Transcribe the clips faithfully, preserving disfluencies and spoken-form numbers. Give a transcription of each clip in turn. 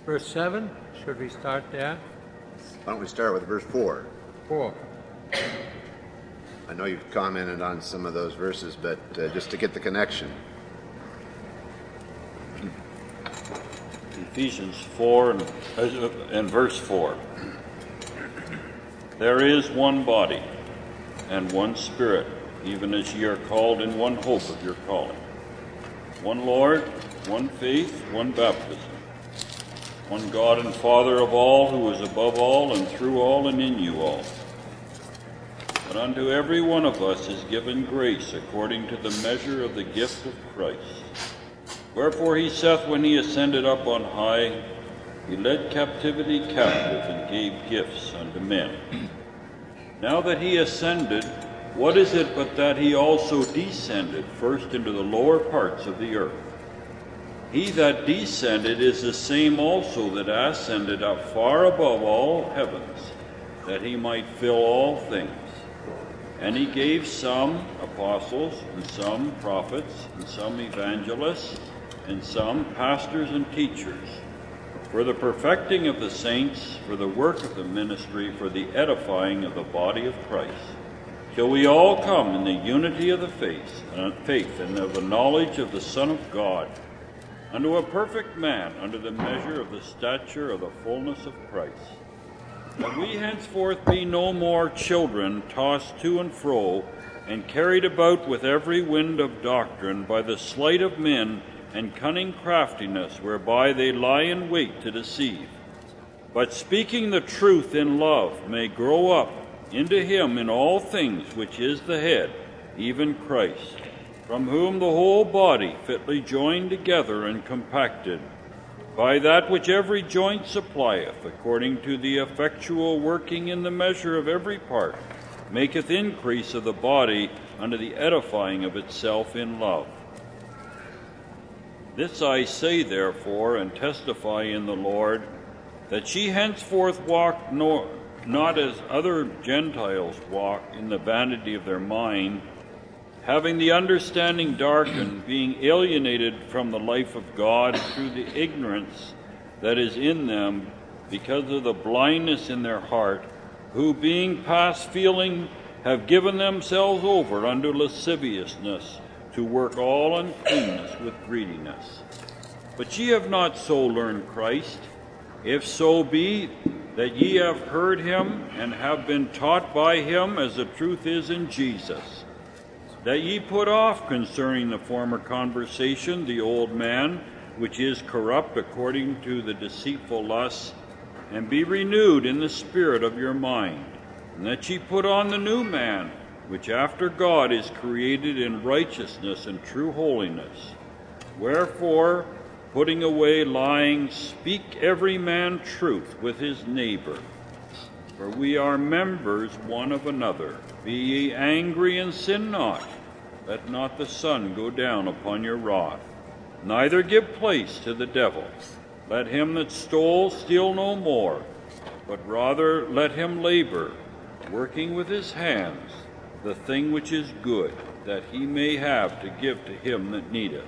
Verse seven, should we start there? Why don't we start with verse four? Four. I know you've commented on some of those verses, but uh, just to get the connection. Ephesians four and, uh, and verse four. There is one body and one Spirit, even as ye are called in one hope of your calling. One Lord, one faith, one baptism. One God and Father of all, who is above all and through all and in you all. But unto every one of us is given grace according to the measure of the gift of Christ. Wherefore he saith, when he ascended up on high, he led captivity captive and gave gifts unto men. Now that he ascended, what is it but that he also descended first into the lower parts of the earth? He that descended is the same also that ascended up far above all heavens, that he might fill all things. And he gave some apostles, and some prophets, and some evangelists, and some pastors and teachers, for the perfecting of the saints, for the work of the ministry, for the edifying of the body of Christ, till we all come in the unity of the faith, and faith and of the knowledge of the Son of God, unto a perfect man, unto the measure of the stature of the fullness of Christ. That we henceforth be no more children, tossed to and fro, and carried about with every wind of doctrine, by the sleight of men and cunning craftiness, whereby they lie in wait to deceive. But speaking the truth in love, may grow up into him in all things which is the head, even Christ, from whom the whole body, fitly joined together and compacted, by that which every joint supplieth, according to the effectual working in the measure of every part, maketh increase of the body unto the edifying of itself in love. This I say, therefore, and testify in the Lord, that ye henceforth walk no, not as other Gentiles walk, in the vanity of their mind, having the understanding darkened, being alienated from the life of God through the ignorance that is in them, because of the blindness in their heart, who, being past feeling, have given themselves over unto lasciviousness, to work all uncleanness with greediness. But ye have not so learned Christ, if so be that ye have heard him, and have been taught by him, as the truth is in Jesus, that ye put off concerning the former conversation the old man, which is corrupt according to the deceitful lusts, and be renewed in the spirit of your mind, and that ye put on the new man, which after God is created in righteousness and true holiness. Wherefore, putting away lying, speak every man truth with his neighbor. For we are members one of another. Be ye angry and sin not. Let not the sun go down upon your wrath. Neither give place to the devil. Let him that stole steal no more, but rather let him labor, working with his hands the thing which is good, that he may have to give to him that needeth.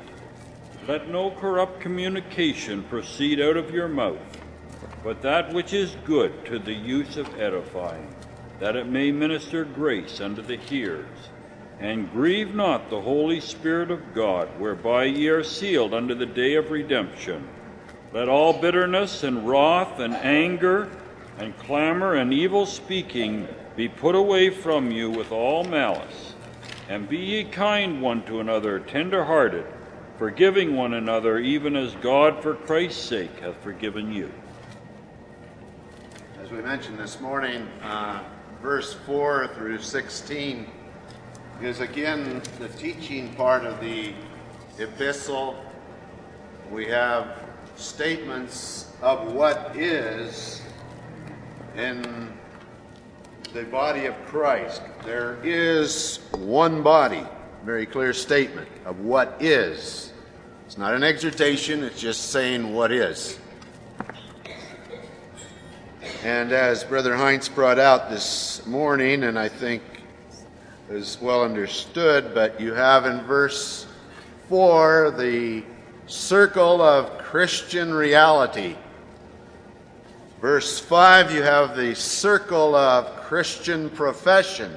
Let no corrupt communication proceed out of your mouth, but that which is good to the use of edifying, that it may minister grace unto the hearers. And grieve not the Holy Spirit of God, whereby ye are sealed unto the day of redemption. Let all bitterness and wrath and anger and clamor and evil speaking be put away from you with all malice. And be ye kind one to another, tender-hearted, forgiving one another, even as God for Christ's sake hath forgiven you. As we mentioned this morning, uh, verse four through sixteen is again the teaching part of the epistle. We have statements of what is in the body of Christ. There is one body. Very clear statement of what is. It's not an exhortation, it's just saying what is. And as Brother Heinz brought out this morning, and I think is well understood, but you have in verse four the circle of Christian reality. Verse five, you have the circle of Christian profession.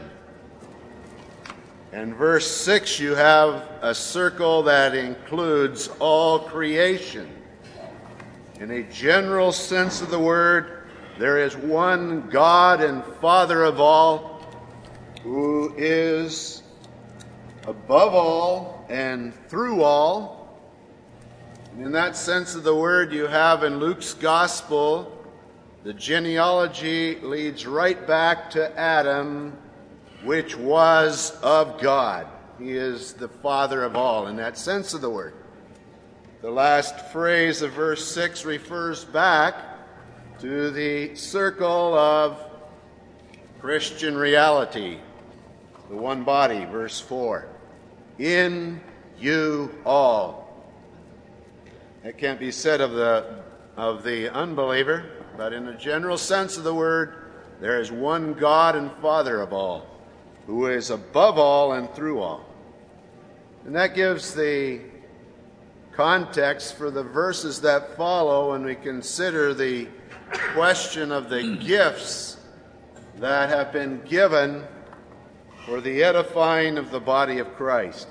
And verse six, you have a circle that includes all creation. In a general sense of the word, there is one God and Father of all, who is above all and through all. And in that sense of the word, you have in Luke's gospel, the genealogy leads right back to Adam, which was of God. He is the Father of all in that sense of the word. The last phrase of verse six refers back to the circle of Christian reality, the one body, verse four. In you all. That can't be said of the of the unbeliever, but in a general sense of the word, there is one God and Father of all, who is above all and through all. And that gives the context for the verses that follow when we consider the question of the gifts that have been given for the edifying of the body of Christ.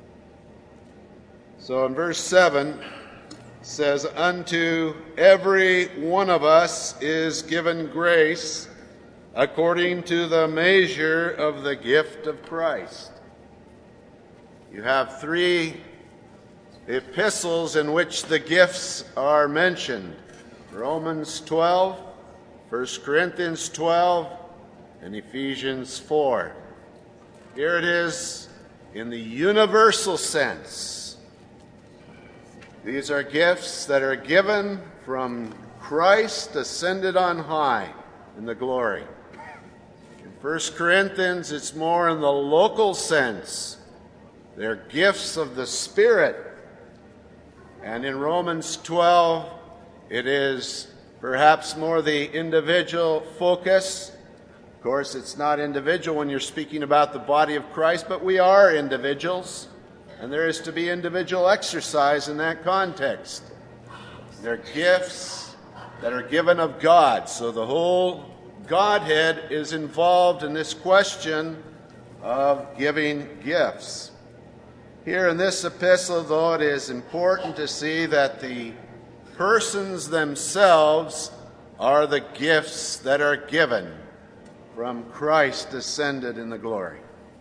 So in verse seven, it says, unto every one of us is given grace according to the measure of the gift of Christ. You have three epistles in which the gifts are mentioned. Romans twelve, First Corinthians twelve, and Ephesians four. Here it is in the universal sense. These are gifts that are given from Christ ascended on high in the glory. In First Corinthians, it's more in the local sense. They're gifts of the Spirit. And in Romans twelve, it is perhaps more the individual focus. Of course, it's not individual when you're speaking about the body of Christ, but we are individuals, and there is to be individual exercise in that context. They're gifts that are given of God, so the whole Godhead is involved in this question of giving gifts. Here in this epistle, though, it is important to see that the persons themselves are the gifts that are given from Christ ascended in the glory.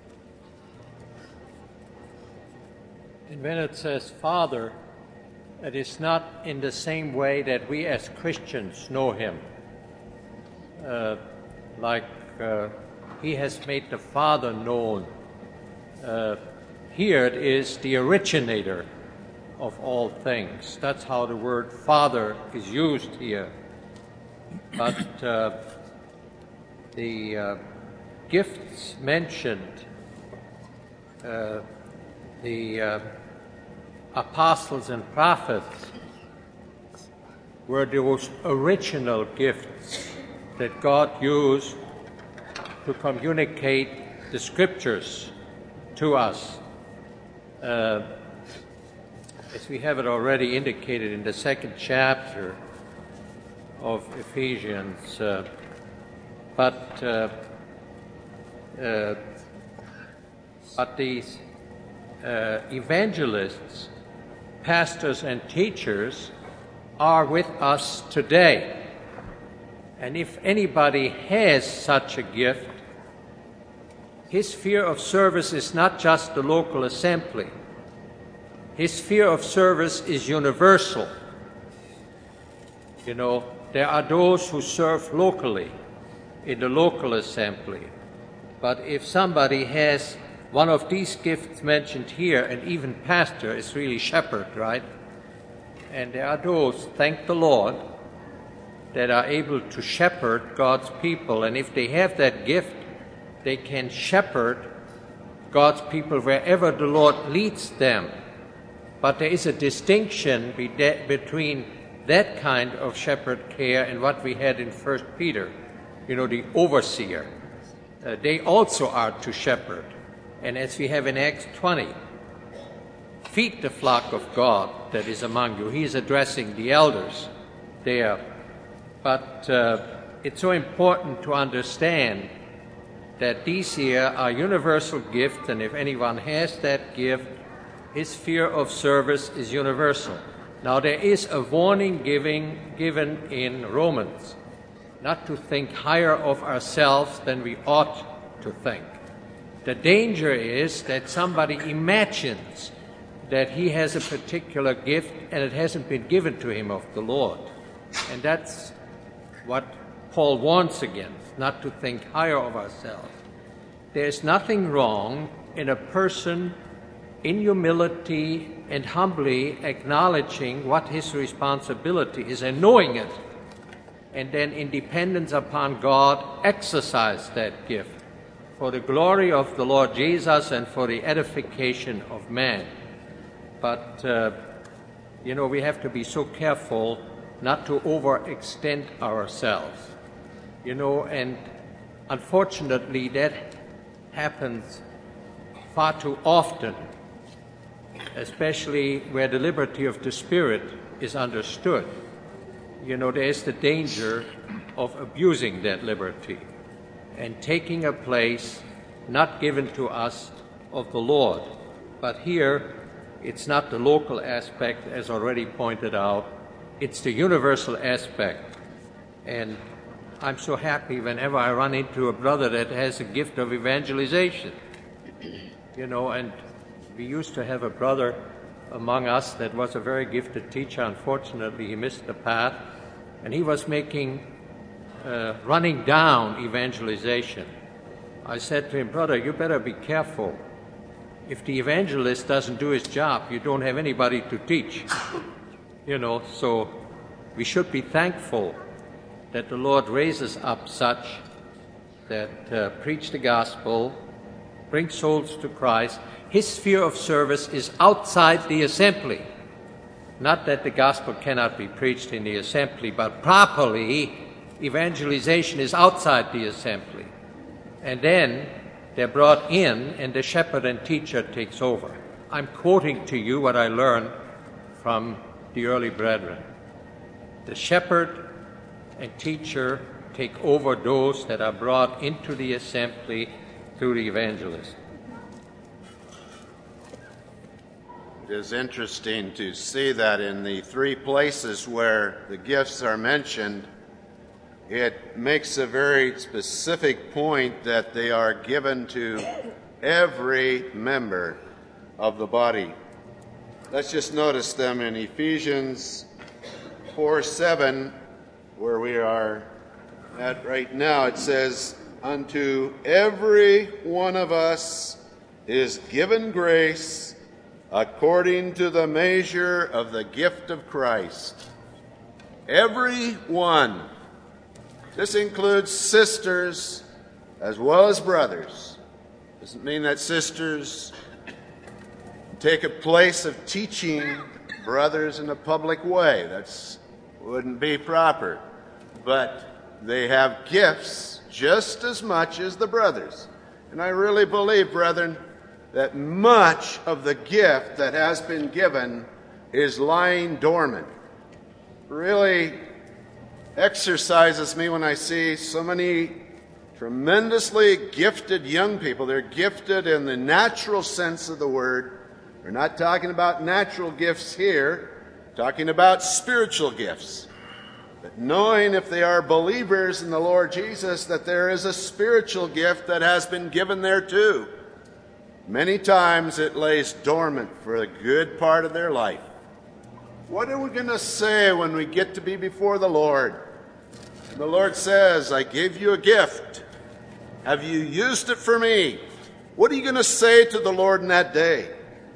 And when it says Father, it is not in the same way that we as Christians know him. Uh, like uh, he has made the Father known. Uh, here it is the originator of all things. That's how the word Father is used here. But uh, the uh, gifts mentioned, uh, the uh, apostles and prophets, were those original gifts that God used to communicate the Scriptures to us. Uh, as we have it already indicated in the second chapter of Ephesians, uh, but uh, uh, but these uh, evangelists, pastors and teachers are with us today. And if anybody has such a gift, his sphere of service is not just the local assembly. His sphere of service is universal. You know, there are those who serve locally in the local assembly. But if somebody has one of these gifts mentioned here, and even pastor is really shepherd, right? And there are those, thank the Lord, that are able to shepherd God's people. And if they have that gift, they can shepherd God's people wherever the Lord leads them. But there is a distinction be de- between that kind of shepherd care and what we had in First Peter, you know, the overseer. Uh, they also are to shepherd. And as we have in Acts twenty, feed the flock of God that is among you. He is addressing the elders there. But uh, it's so important to understand that these here are universal gifts, and if anyone has that gift, his sphere of service is universal. Now, there is a warning giving, given in Romans, not to think higher of ourselves than we ought to think. The danger is that somebody imagines that he has a particular gift and it hasn't been given to him of the Lord. And that's what Paul warns against, not to think higher of ourselves. There's nothing wrong in a person in humility and humbly acknowledging what his responsibility is and knowing it, and then in dependence upon God exercise that gift for the glory of the Lord Jesus and for the edification of man. But, uh, you know, we have to be so careful not to overextend ourselves, you know, and unfortunately that happens far too often, especially where the liberty of the Spirit is understood. You know, there is the danger of abusing that liberty and taking a place not given to us of the Lord. But here, it's not the local aspect, as already pointed out, it's the universal aspect. And I'm so happy whenever I run into a brother that has a gift of evangelization. You know, and we used to have a brother among us that was a very gifted teacher. Unfortunately, he missed the path, and he was making, uh, running down evangelization. I said to him, brother, you better be careful. If the evangelist doesn't do his job, you don't have anybody to teach. You know, so we should be thankful that the Lord raises up such that uh, preach the gospel, bring souls to Christ. His sphere of service is outside the assembly. Not that the gospel cannot be preached in the assembly, but properly, evangelization is outside the assembly. And then they're brought in, and the shepherd and teacher takes over. I'm quoting to you what I learned from the early brethren. The shepherd and teacher take over those that are brought into the assembly through the evangelist. It is interesting to see that in the three places where the gifts are mentioned, it makes a very specific point that they are given to every member of the body. Let's just notice them in Ephesians four seven, where we are at right now. It says, unto every one of us is given grace according to the measure of the gift of Christ. Every one. This includes sisters as well as brothers. Doesn't mean that sisters take a place of teaching brothers in a public way. That wouldn't be proper. But they have gifts just as much as the brothers. And I really believe, brethren, that much of the gift that has been given is lying dormant. Really exercises me when I see so many tremendously gifted young people. They're gifted in the natural sense of the word. We're not talking about natural gifts here, talking about spiritual gifts. But knowing if they are believers in the Lord Jesus, that there is a spiritual gift that has been given there too. Many times it lays dormant for a good part of their life. What are we going to say when we get to be before the Lord? The Lord says, I gave you a gift. Have you used it for me? What are you going to say to the Lord in that day?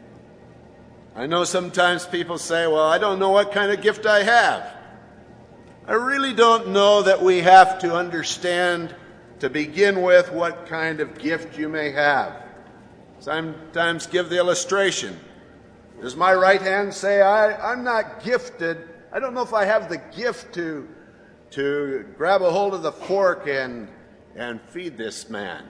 I know sometimes people say, well, I don't know what kind of gift I have. I really don't know that we have to understand to begin with what kind of gift you may have. Sometimes give the illustration. Does my right hand say, I, I'm not gifted. I don't know if I have the gift to, to grab a hold of the fork and, and feed this man.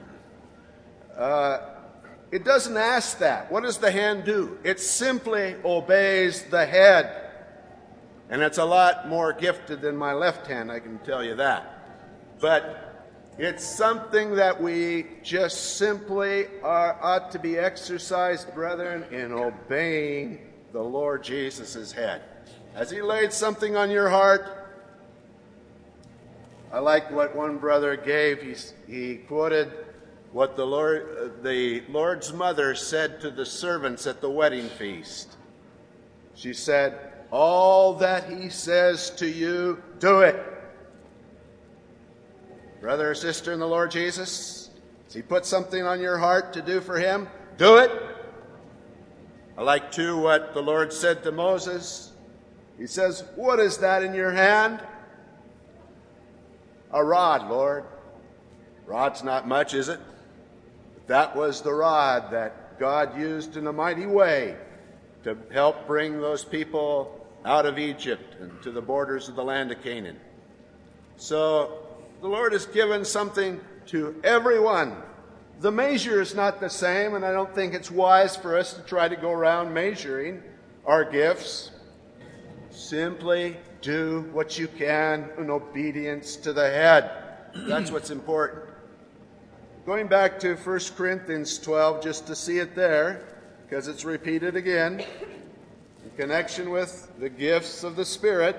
Uh, it doesn't ask that. What does the hand do? It simply obeys the head. And it's a lot more gifted than my left hand, I can tell you that. But it's something that we just simply are, ought to be exercised, brethren, in obeying the Lord Jesus' head. Has he laid something on your heart? I like what one brother gave. He, he quoted what the Lord, the Lord's mother said to the servants at the wedding feast. She said, "All that he says to you, do it." Brother or sister in the Lord Jesus, has he put something on your heart to do for him? Do it. I like too what the Lord said to Moses. He says, "What is that in your hand?" "A rod, Lord." Rod's not much, is it? But that was the rod that God used in a mighty way to help bring those people out of Egypt and to the borders of the land of Canaan. So the Lord has given something to everyone. The measure is not the same, and I don't think it's wise for us to try to go around measuring our gifts. Simply do what you can in obedience to the head. That's what's important. Going back to First Corinthians twelve, just to see it there, because it's repeated again, in connection with the gifts of the Spirit.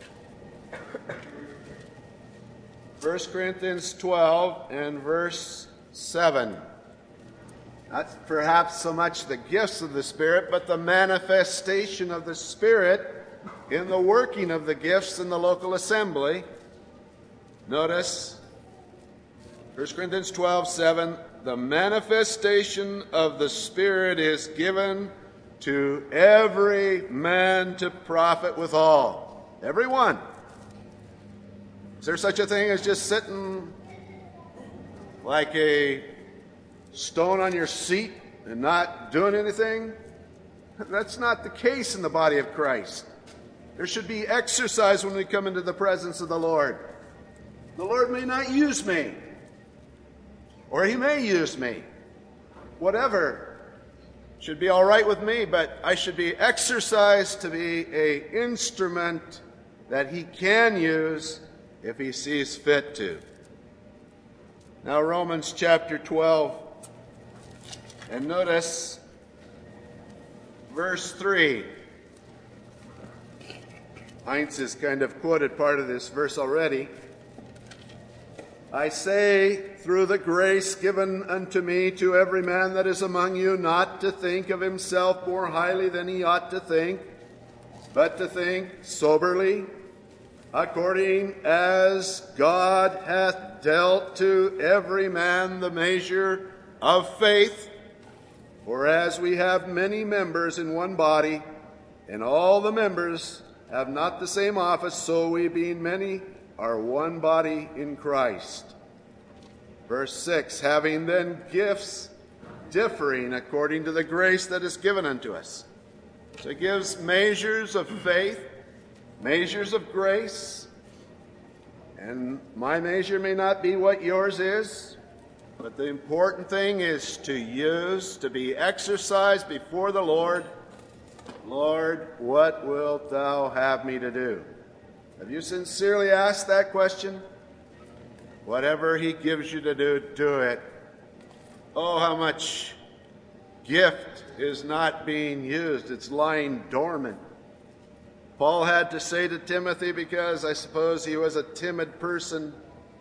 First Corinthians twelve and verse seven. Not perhaps so much the gifts of the Spirit, but the manifestation of the Spirit in the working of the gifts in the local assembly. Notice, First Corinthians twelve seven, the manifestation of the Spirit is given to every man to profit withal. Every one. Is there such a thing as just sitting like a stone on your seat and not doing anything? That's not the case in the body of Christ. There should be exercise when we come into the presence of the Lord. The Lord may not use me, or he may use me. Whatever should be all right with me, but I should be exercised to be an instrument that he can use if he sees fit to. Now Romans chapter twelve, and notice verse three. Heinz has kind of quoted part of this verse already. "I say, through the grace given unto me, to every man that is among you, not to think of himself more highly than he ought to think, but to think soberly, according as God hath dealt to every man the measure of faith. For as we have many members in one body, and all the members have not the same office, so we, being many, are one body in Christ." Verse six, "Having then gifts differing according to the grace that is given unto us." So it gives measures of faith, measures of grace, and my measure may not be what yours is, but the important thing is to use, to be exercised before the Lord. "Lord, what wilt thou have me to do?" Have you sincerely asked that question? Whatever he gives you to do, do it. Oh, how much gift is not being used. It's lying dormant. Paul had to say to Timothy, because I suppose he was a timid person,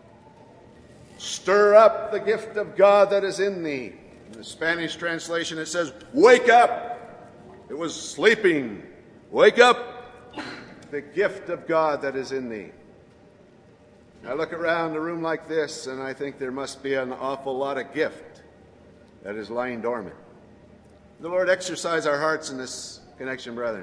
"Stir up the gift of God that is in thee." In the Spanish translation it says, "Wake up." It was sleeping. Wake up, the gift of God that is in thee. I look around a room like this, and I think there must be an awful lot of gift that is lying dormant. The Lord exercise our hearts in this connection, brethren.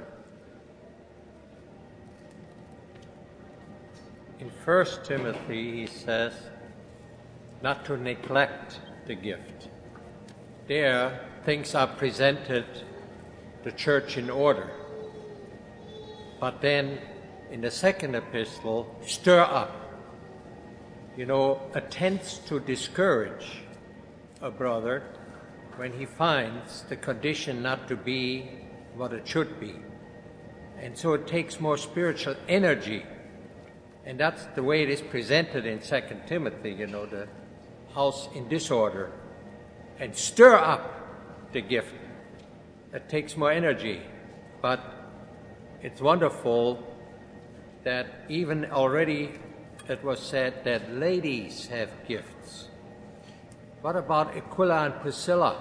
In First Timothy, he says not to neglect the gift. There, things are presented, the church in order. But then, in the second epistle, stir up. You know, attempts to discourage a brother when he finds the condition not to be what it should be. And so it takes more spiritual energy. And that's the way it is presented in Second Timothy, you know, the house in disorder. And stir up the gift. It takes more energy. But it's wonderful that even already it was said that ladies have gifts. What about Aquila and Priscilla?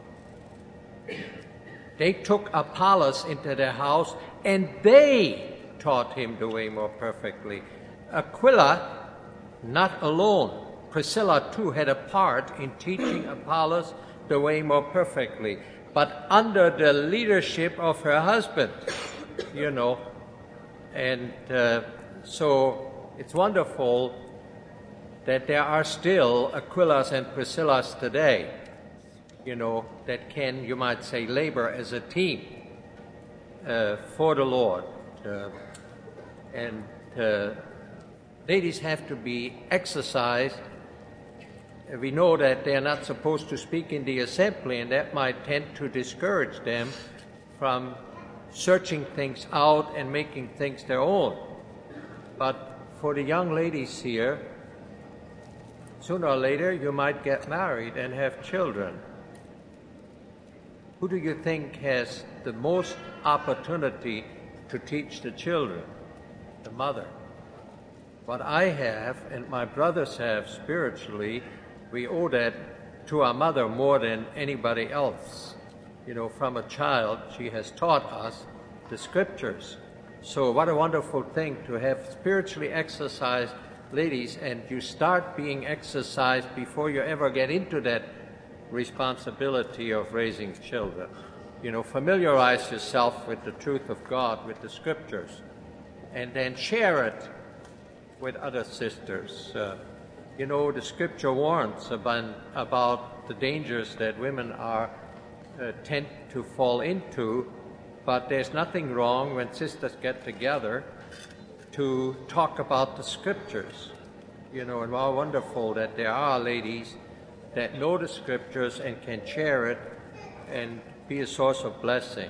They took Apollos into their house and they taught him the way more perfectly. Aquila, not alone. Priscilla too had a part in teaching Apollos the way more perfectly, but under the leadership of her husband, you know. And uh, so it's wonderful that there are still Aquilas and Priscillas today, you know, that can, you might say, labor as a team uh, for the Lord. Uh, and uh, ladies have to be exercised. We know that they are not supposed to speak in the assembly, and that might tend to discourage them from searching things out and making things their own. But for the young ladies here, sooner or later you might get married and have children. Who do you think has the most opportunity to teach the children? The mother. What I have and my brothers have spiritually, we owe that to our mother more than anybody else. You know, from a child, she has taught us the scriptures. So what a wonderful thing to have spiritually exercised ladies, and you start being exercised before you ever get into that responsibility of raising children. You know, familiarize yourself with the truth of God, with the scriptures, and then share it with other sisters. Uh, you know, the scripture warns about, about the dangers that women are uh, tend to fall into, but there's nothing wrong when sisters get together to talk about the scriptures. You know, and how wonderful that there are ladies that know the scriptures and can share it and be a source of blessing.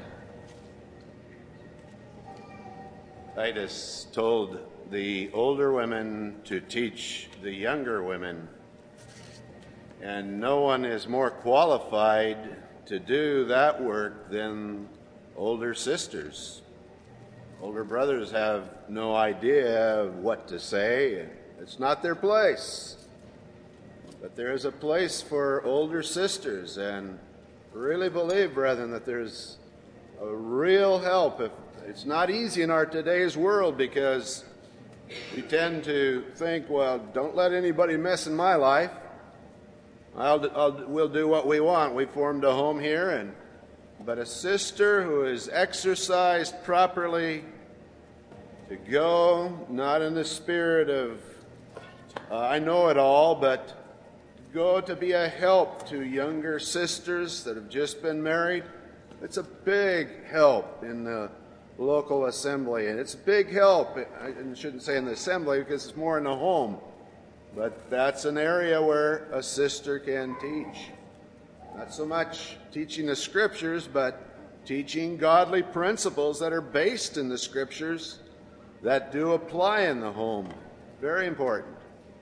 Titus told the older women to teach the younger women, and no one is more qualified to do that work than older sisters. Older brothers have no idea what to say. It's not their place. But there is a place for older sisters, and really believe, brethren, that there's a real help. If it's not easy in our today's world, because we tend to think, well, don't let anybody mess in my life. I'll, I'll, we'll do what we want. We formed a home here, and but a sister who is exercised properly to go, not in the spirit of uh, I know it all, but go to be a help to younger sisters that have just been married. It's a big help in the local assembly, and it's a big help. I shouldn't say in the assembly because it's more in the home, but that's an area where a sister can teach. Not so much teaching the scriptures, but teaching godly principles that are based in the scriptures that do apply in the home. Very important.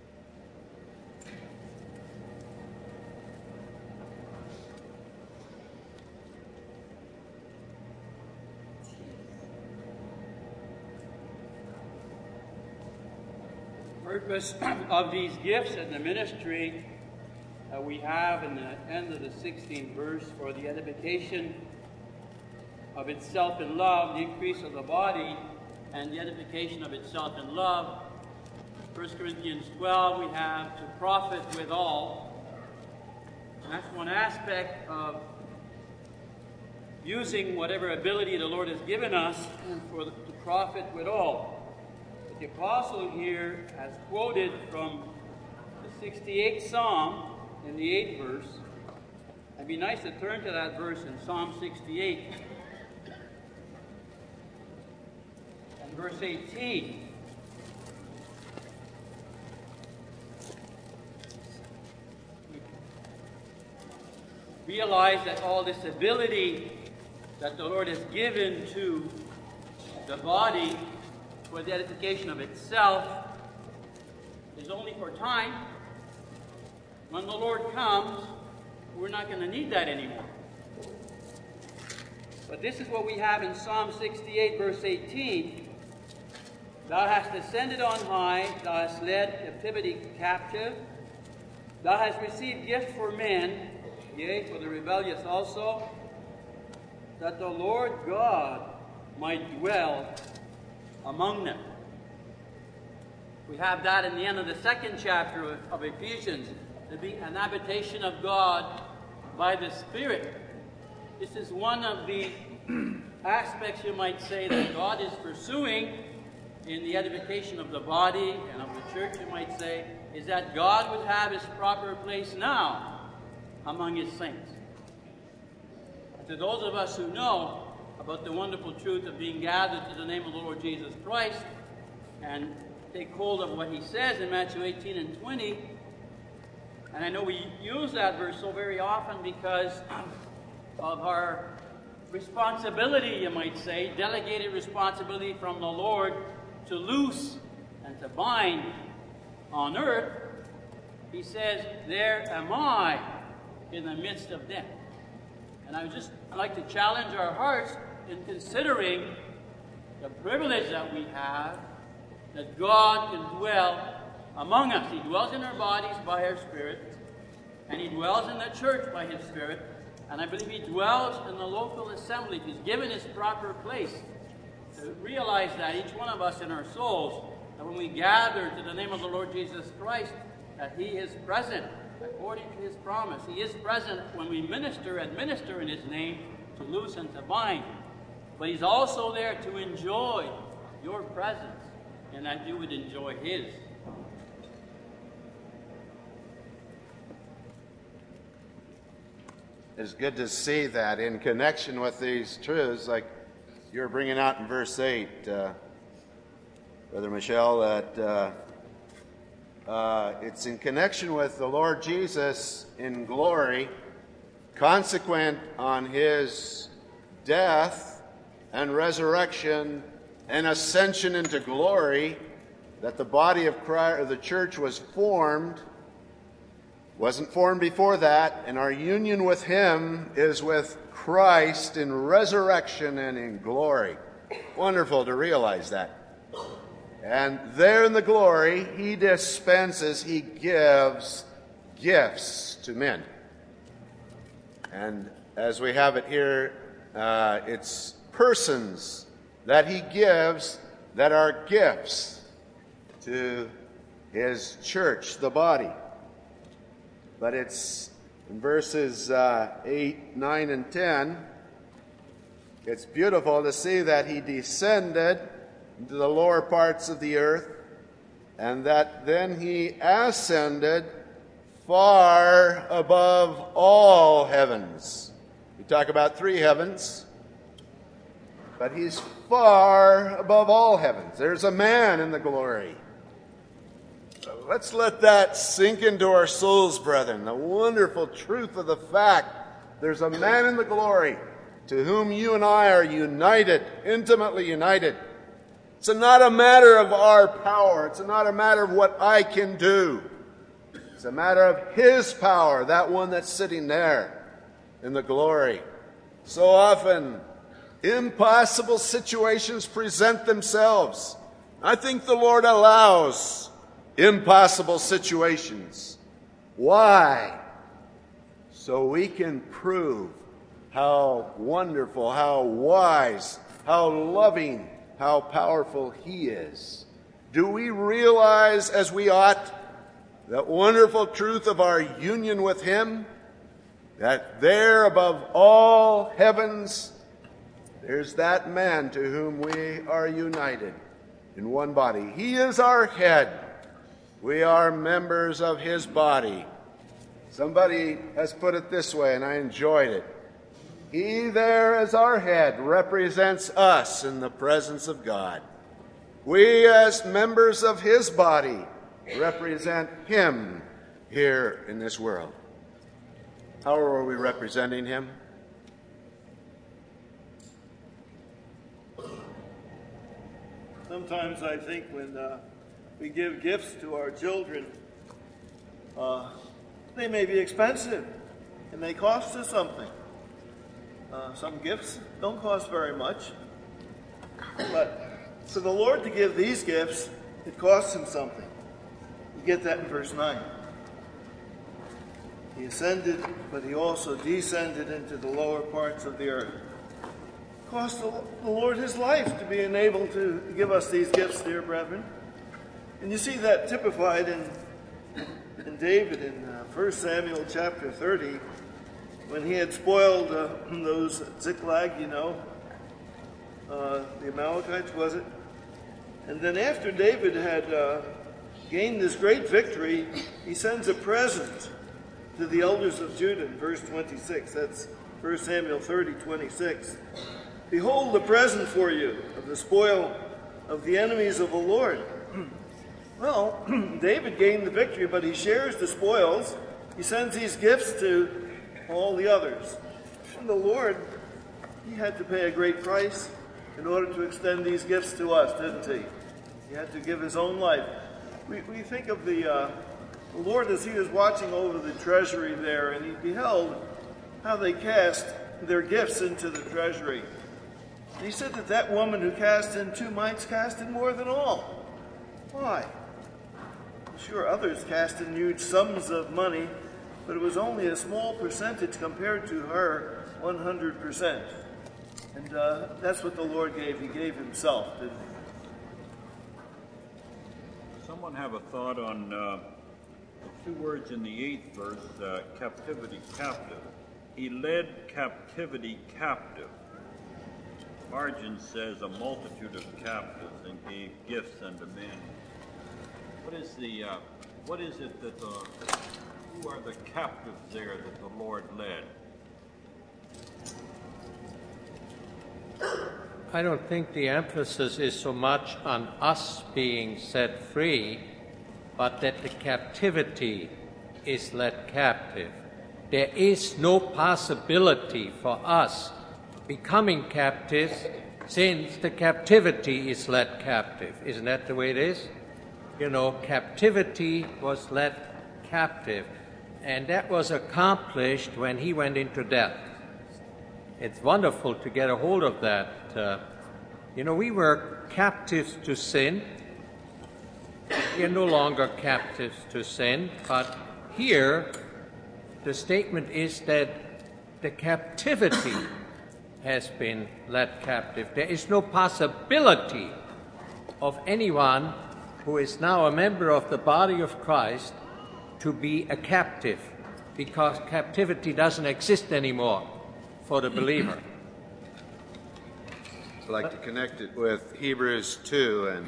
Purpose of these gifts in the ministry uh, we have in the end of the sixteenth verse, for the edification of itself in love, the increase of the body, and the edification of itself in love. First Corinthians twelve, we have to profit withal. And that's one aspect of using whatever ability the Lord has given us for the, to profit withal. The apostle here has quoted from the sixty-eighth Psalm in the eighth verse. It'd be nice to turn to that verse in Psalm sixty-eight and verse eighteen. Realize that all this ability that the Lord has given to the body for the edification of itself is only for time. When the Lord comes, we're not going to need that anymore. But this is what we have in Psalm sixty-eight, verse eighteen. Thou hast ascended on high, thou hast led captivity captive, thou hast received gifts for men, yea, for the rebellious also, that the Lord God might dwell among them. We have that in the end of the second chapter of, of Ephesians, to be an habitation of God by the Spirit. This is one of the aspects, you might say, that God is pursuing in the edification of the body and of the church, you might say, is that God would have his proper place now among his saints. And to those of us who know about the wonderful truth of being gathered to the name of the Lord Jesus Christ and take hold of what he says in Matthew eighteen and twenty, and I know we use that verse so very often because of our responsibility, you might say, delegated responsibility from the Lord to loose and to bind on earth. He says, there am I in the midst of them. And I would just like to challenge our hearts in considering the privilege that we have that God can dwell among us. He dwells in our bodies by our Spirit, and he dwells in the church by his Spirit, and I believe he dwells in the local assembly. He's given his proper place. To realize that, each one of us in our souls, that when we gather to the name of the Lord Jesus Christ, that he is present according to his promise. He is present when we minister and minister in his name to loose and to bind. But he's also there to enjoy your presence, and that you would enjoy his. It's good to see that in connection with these truths, like you're bringing out in verse eight, uh, Brother Michelle, that uh, uh, it's in connection with the Lord Jesus in glory, consequent on his death and resurrection and ascension into glory, that the body of Christ, or the church, was formed. Wasn't formed before that, and our union with him is with Christ in resurrection and in glory. Wonderful to realize that. And there in the glory, he dispenses, he gives gifts to men. And as we have it here, uh, it's persons that he gives that are gifts to his church, the body. But it's in verses uh, eight, nine, and ten. It's beautiful to see that he descended into the lower parts of the earth, and that then he ascended far above all heavens. We talk about three heavens, but he's far above all heavens. There's a man in the glory. Let's let that sink into our souls, brethren. The wonderful truth of the fact there's a man in the glory to whom you and I are united, intimately united. It's not a matter of our power. It's not a matter of what I can do. It's a matter of his power, that one that's sitting there in the glory. So often, impossible situations present themselves. I think the Lord allows impossible situations. Why? So we can prove how wonderful, how wise, how loving, how powerful he is. Do we realize as we ought that wonderful truth of our union with him? That there above all heavens, there's that man to whom we are united in one body. He is our head. We are members of his body. Somebody has put it this way, and I enjoyed it. He there as our head represents us in the presence of God. We as members of his body represent him here in this world. How are we representing him? Sometimes I think when uh, we give gifts to our children, uh, they may be expensive and they cost us something. Uh, some gifts don't cost very much, but for the Lord to give these gifts, it costs him something. You get that in verse nine. He ascended, but he also descended into the lower parts of the earth. It cost the Lord his life to be enabled to give us these gifts, dear brethren. And you see that typified in, in David in uh, First Samuel chapter thirty, when he had spoiled uh, those Ziklag, you know, uh, the Amalekites, was it? And then after David had uh, gained this great victory, he sends a present to the elders of Judah in verse twenty-six. That's First Samuel thirty, twenty-six. Behold the present for you of the spoil of the enemies of the Lord. Well, David gained the victory, but he shares the spoils. He sends these gifts to all the others. And the Lord, he had to pay a great price in order to extend these gifts to us, didn't he? He had to give his own life. We, we think of the, uh, the Lord as he was watching over the treasury there, and he beheld how they cast their gifts into the treasury. And he said that that woman who cast in two mites cast in more than all. Why? Sure, others cast in huge sums of money, but it was only a small percentage compared to her one hundred percent. And uh, that's what the Lord gave. He gave himself, didn't he? Someone have a thought on uh, the two words in the eighth verse, uh, captivity, captive. He led captivity captive. Margin says a multitude of captives and gave gifts unto men. What is the, uh, what is it that the, who are the captives there that the Lord led? I don't think the emphasis is so much on us being set free, but that the captivity is led captive. There is no possibility for us becoming captives since the captivity is led captive. Isn't that the way it is? You know, captivity was led captive, and that was accomplished when he went into death. It's wonderful to get a hold of that. Uh, you know, we were captives to sin. We are no longer captives to sin, but here the statement is that the captivity has been led captive. There is no possibility of anyone who is now a member of the body of Christ to be a captive, because captivity doesn't exist anymore for the believer. I'd like to connect it with Hebrews two and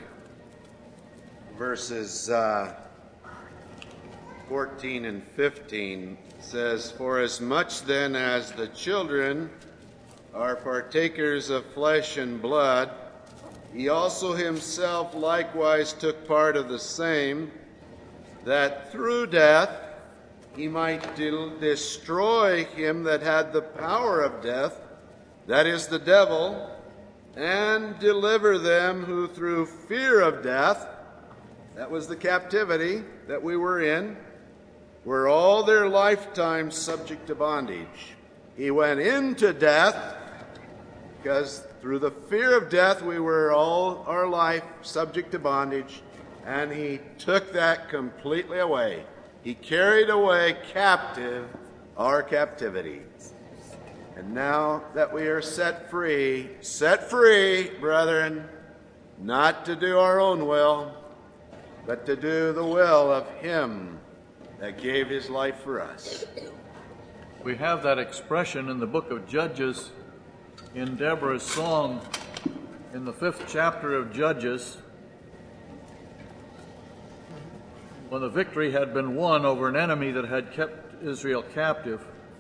verses uh, fourteen and fifteen. It says, "For as much then as the children are partakers of flesh and blood, he also himself likewise took part of the same, that through death he might de- destroy him that had the power of death, that is the devil, and deliver them who through fear of death," that was the captivity that we were in, "were all their lifetime subject to bondage." He went into death because through the fear of death, we were all our life subject to bondage, and he took that completely away. He carried away captive our captivity. And now that we are set free, set free, brethren, not to do our own will, but to do the will of him that gave his life for us. We have that expression in the book of Judges, in Deborah's song, in the fifth chapter of Judges, when the victory had been won over an enemy that had kept Israel captive.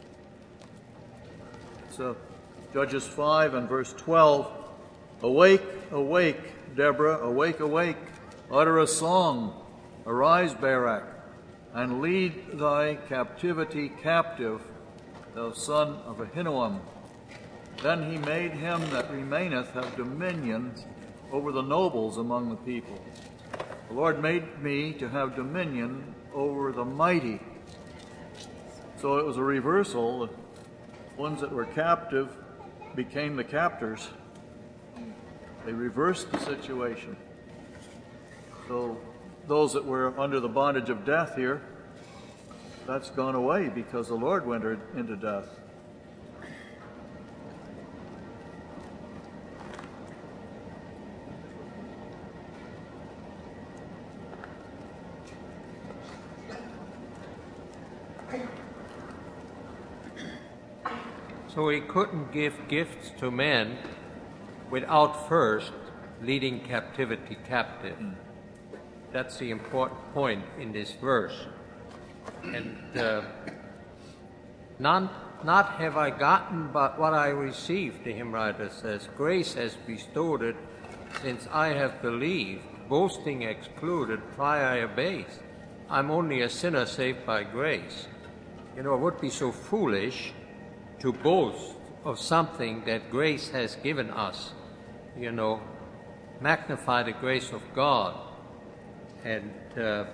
So, Judges five and verse twelve, "Awake, awake, Deborah, awake, awake, utter a song, arise, Barak, and lead thy captivity captive, thou son of Ahinoam. Then he made him that remaineth have dominion over the nobles among the people. The Lord made me to have dominion over the mighty. So it was a reversal. The ones that were captive became the captors. They reversed the situation. So those that were under the bondage of death here, that's gone away because the Lord went into death. So he couldn't give gifts to men without first leading captivity captive. Mm. That's the important point in this verse. And uh, not, not have I gotten but what I received, the hymn writer says. Grace has bestowed it, since I have believed, boasting excluded, try I abase. I'm only a sinner saved by grace. You know, it would be so foolish to boast of something that grace has given us, you know, magnify the grace of God. And uh,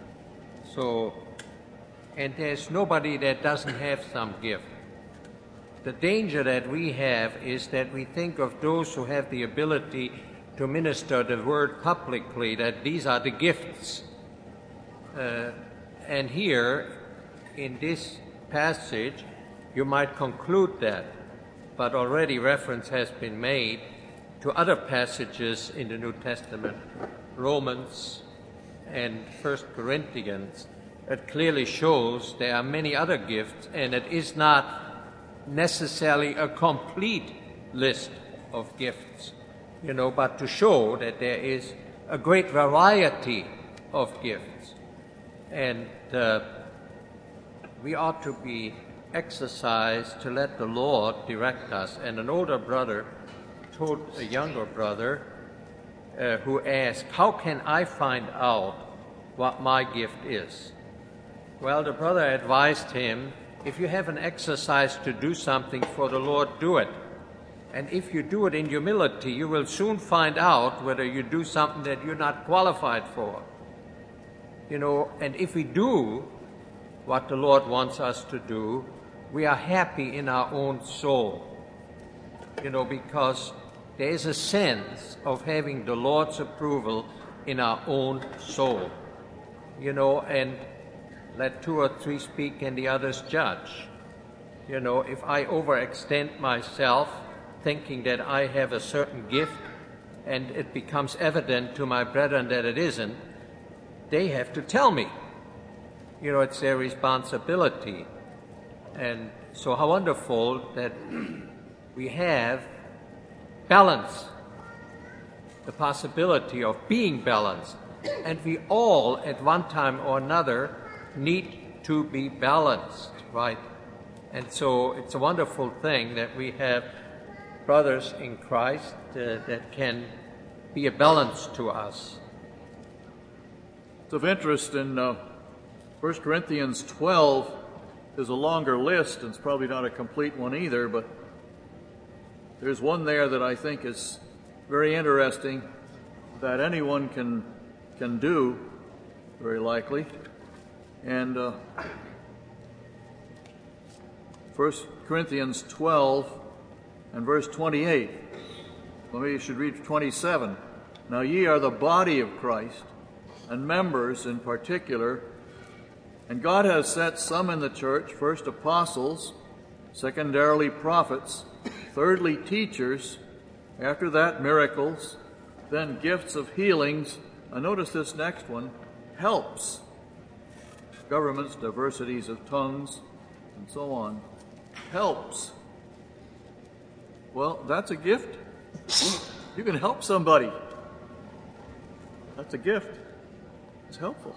so, and there's nobody that doesn't have some gift. The danger that we have is that we think of those who have the ability to minister the word publicly, that these are the gifts. Uh, and here, in this passage, you might conclude that, but already reference has been made to other passages in the New Testament, Romans and First Corinthians. It clearly shows there are many other gifts, and it is not necessarily a complete list of gifts, you know, but to show that there is a great variety of gifts. And uh, we ought to be exercised to let the Lord direct us. And an older brother told a younger brother uh, who asked, how can I find out what my gift is? Well, the brother advised him, if you have an exercise to do something for the Lord, do it. And if you do it in humility, you will soon find out whether you do something that you're not qualified for. You know, and if we do what the Lord wants us to do, we are happy in our own soul, you know, because there is a sense of having the Lord's approval in our own soul, you know, and let two or three speak and the others judge. You know, if I overextend myself thinking that I have a certain gift and it becomes evident to my brethren that it isn't, they have to tell me. You know, it's their responsibility. And so how wonderful that we have balance, the possibility of being balanced. And we all, at one time or another, need to be balanced, right? And so it's a wonderful thing that we have brothers in Christ uh, that can be a balance to us. It's of interest in uh, First Corinthians twelve. There's a longer list, and it's probably not a complete one either, but there's one there that I think is very interesting that anyone can can do, very likely. And uh, First Corinthians twelve and verse twenty-eight. Well, maybe you should read twenty-seven. Now ye are the body of Christ, and members in particular. And God has set some in the church, first apostles, secondarily prophets, thirdly teachers, after that miracles, then gifts of healings, and notice this next one, helps, governments, diversities of tongues, and so on. Helps. Well, that's a gift. You can help somebody. That's a gift. It's helpful.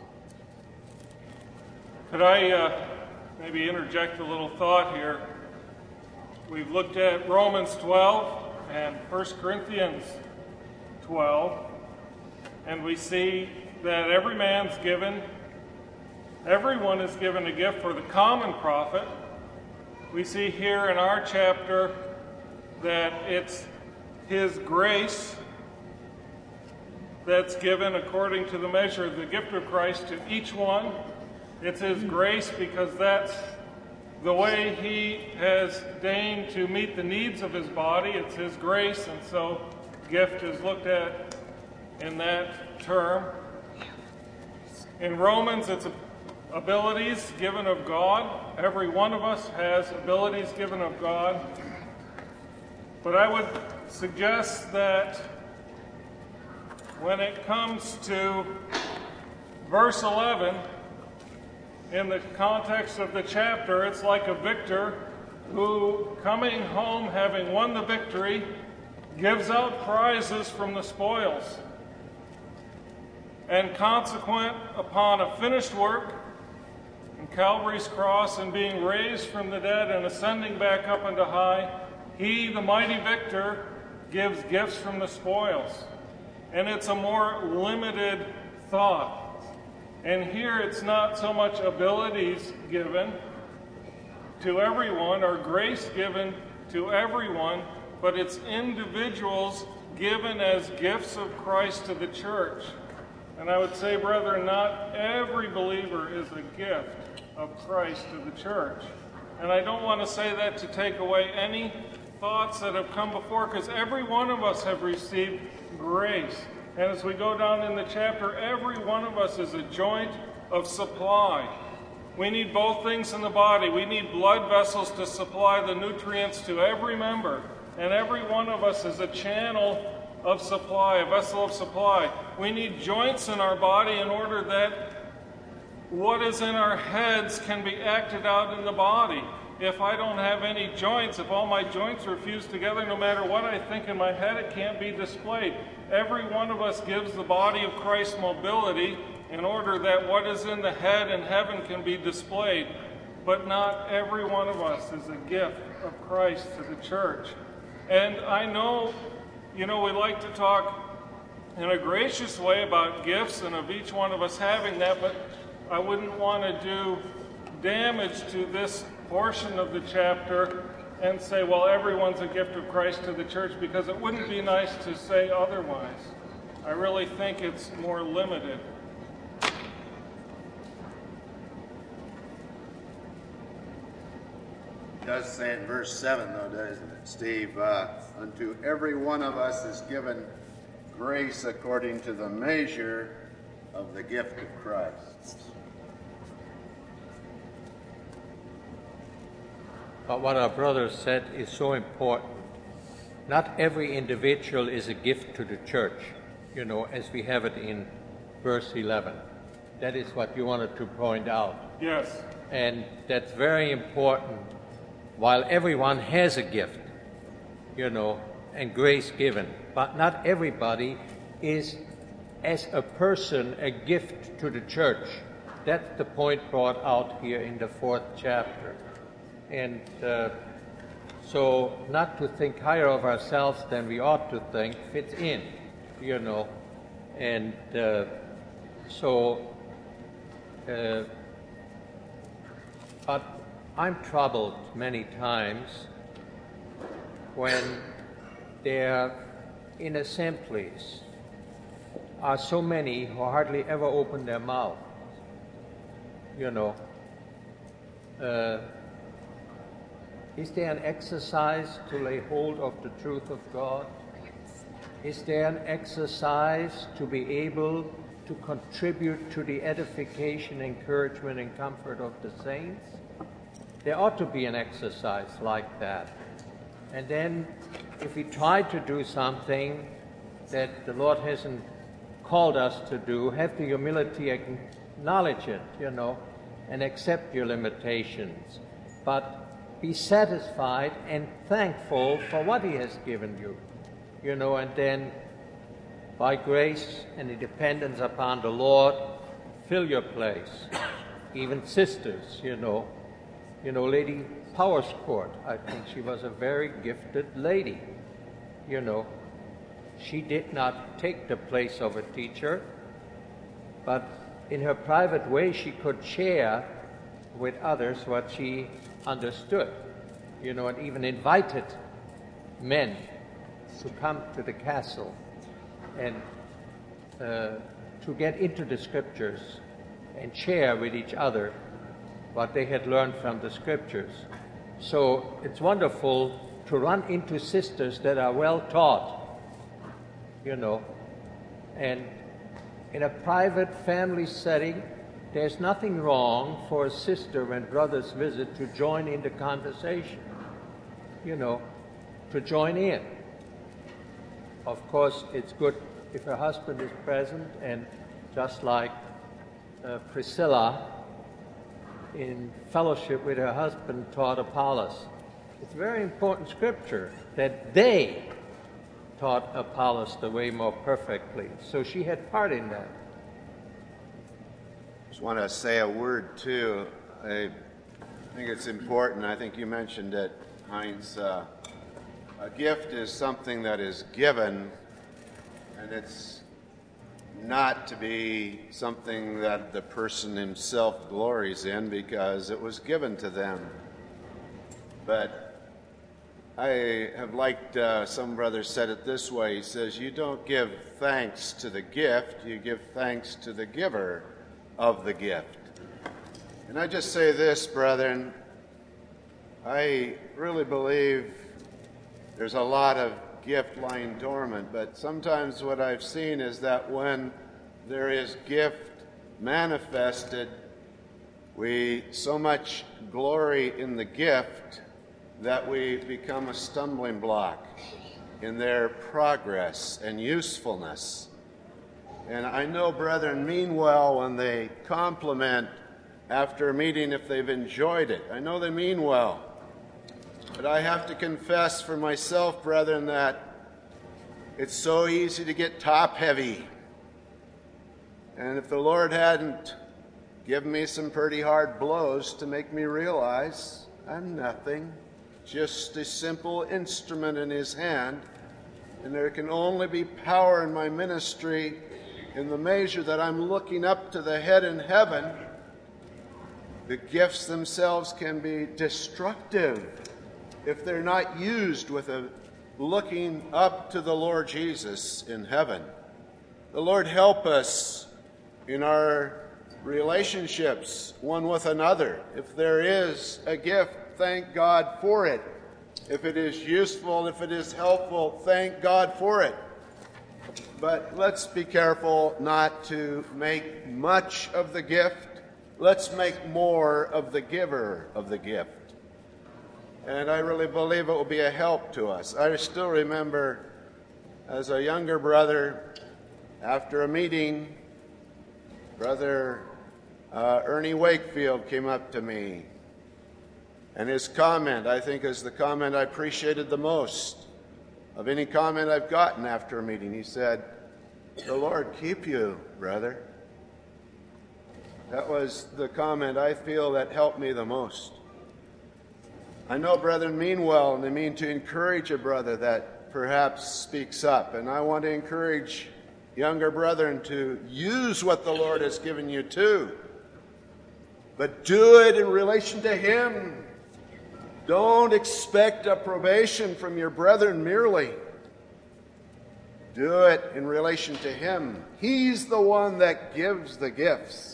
Could I uh, maybe interject a little thought here? We've looked at Romans twelve and First Corinthians twelve, and we see that every man's given, everyone is given a gift for the common profit. We see here in our chapter that it's His grace that's given according to the measure of the gift of Christ to each one. It's his grace because that's the way he has deigned to meet the needs of his body. It's his grace, and so gift is looked at in that term. In Romans, it's abilities given of God. Every one of us has abilities given of God. But I would suggest that when it comes to verse eleven, in the context of the chapter, it's like a victor who, coming home having won the victory, gives out prizes from the spoils. And consequent upon a finished work in Calvary's cross and being raised from the dead and ascending back up into high, he, the mighty victor, gives gifts from the spoils. And it's a more limited thought. And here it's not so much abilities given to everyone or grace given to everyone, but it's individuals given as gifts of Christ to the church. And I would say, brethren, not every believer is a gift of Christ to the church. And I don't want to say that to take away any thoughts that have come before, because every one of us have received grace. And as we go down in the chapter, every one of us is a joint of supply. We need both things in the body. We need blood vessels to supply the nutrients to every member. And every one of us is a channel of supply, a vessel of supply. We need joints in our body in order that what is in our heads can be acted out in the body. If I don't have any joints, if all my joints are fused together, no matter what I think in my head, it can't be displayed. Every one of us gives the body of Christ mobility in order that what is in the head in heaven can be displayed. But not every one of us is a gift of Christ to the church. And I know, you know, we like to talk in a gracious way about gifts and of each one of us having that, but I wouldn't want to do damage to this portion of the chapter and say, well, everyone's a gift of Christ to the church, because it wouldn't be nice to say otherwise. I really think it's more limited. It does say in verse seven, though, doesn't it, Steve? Uh, Unto every one of us is given grace according to the measure of the gift of Christ. But what our brother said is so important. Not every individual is a gift to the church, you know, as we have it in verse eleven. That is what you wanted to point out. Yes. And that's very important. While everyone has a gift, you know, and grace given, but not everybody is, as a person, a gift to the church. That's the point brought out here in the fourth chapter. And uh, so not to think higher of ourselves than we ought to think fits in, you know. And uh, so, uh, but I'm troubled many times when there in assemblies are so many who hardly ever open their mouth, you know. Uh, Is there an exercise to lay hold of the truth of God? Is there an exercise to be able to contribute to the edification, encouragement, and comfort of the saints? There ought to be an exercise like that. And then, if we try to do something that the Lord hasn't called us to do, have the humility, acknowledge it, you know, and accept your limitations. But be satisfied and thankful for what He has given you, you know, and then by grace and in dependence upon the Lord, fill your place. Even sisters, you know, you know, Lady Powerscourt, I think she was a very gifted lady, you know. She did not take the place of a teacher, but in her private way she could share with others what she understood, you know, and even invited men to come to the castle. And uh, to get into the Scriptures and share with each other what they had learned from the Scriptures. So it's wonderful to run into sisters that are well taught, you know, and in a private family setting, there's nothing wrong for a sister when brothers visit to join in the conversation, you know, to join in. Of course, it's good if her husband is present, and just like uh, Priscilla in fellowship with her husband taught Apollos. It's very important scripture that they taught Apollos the way more perfectly. So she had part in that. Just want to say a word too. I think it's important. I think you mentioned it, Heinz. Uh, a gift is something that is given, and it's not to be something that the person himself glories in because it was given to them. But I have liked, uh, some brother said it this way. He says, you don't give thanks to the gift, you give thanks to the giver of the gift. And I just say this, brethren, I really believe there's a lot of gift lying dormant, but sometimes what I've seen is that when there is gift manifested, we so much glory in the gift that we become a stumbling block in their progress and usefulness. And I know brethren mean well when they compliment after a meeting if they've enjoyed it. I know they mean well. But I have to confess for myself, brethren, that it's so easy to get top-heavy. And if the Lord hadn't given me some pretty hard blows to make me realize I'm nothing, just a simple instrument in His hand, and there can only be power in my ministry in the measure that I'm looking up to the head in heaven, the gifts themselves can be destructive if they're not used with a looking up to the Lord Jesus in heaven. The Lord help us in our relationships one with another. If there is a gift, thank God for it. If it is useful, if it is helpful, thank God for it. But let's be careful not to make much of the gift. Let's make more of the giver of the gift. And I really believe it will be a help to us. I still remember as a younger brother, after a meeting, Brother uh, Ernie Wakefield came up to me. And his comment, I think, is the comment I appreciated the most of any comment I've gotten after a meeting. He said, "The Lord keep you, brother." That was the comment I feel that helped me the most. I know brethren mean well, and they mean to encourage a brother that perhaps speaks up. And I want to encourage younger brethren to use what the Lord has given you too. But do it in relation to Him. Don't expect approbation from your brethren merely. Do it in relation to Him. He's the one that gives the gifts.